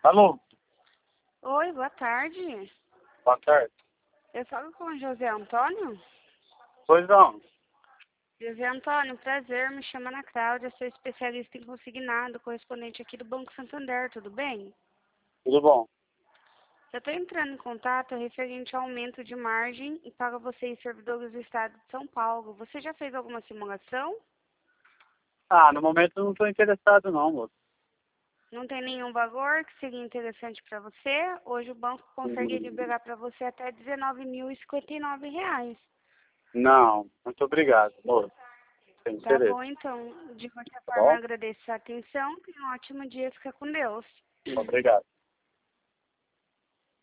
Alô, Oi, boa tarde. boa tarde. Eu falo com o José Antônio. Pois não, José Antônio, prazer, me chama Ana Cláudia, sou especialista em consignado, correspondente aqui do Banco Santander, tudo bem? tudo bom? Eu estou entrando em contato referente ao aumento de margem e para vocês, servidores do Estado de São Paulo. Você já fez alguma simulação? No momento eu não estou interessado não, moço. Não tem nenhum valor que seria interessante para você? Hoje o banco consegue liberar para você até R$19.059. Não, muito obrigado, moço. Sem Tá interesse, bom, então. De qualquer tá forma, eu bom? agradeço a atenção. Tenha um ótimo dia. Fica com Deus. Obrigado.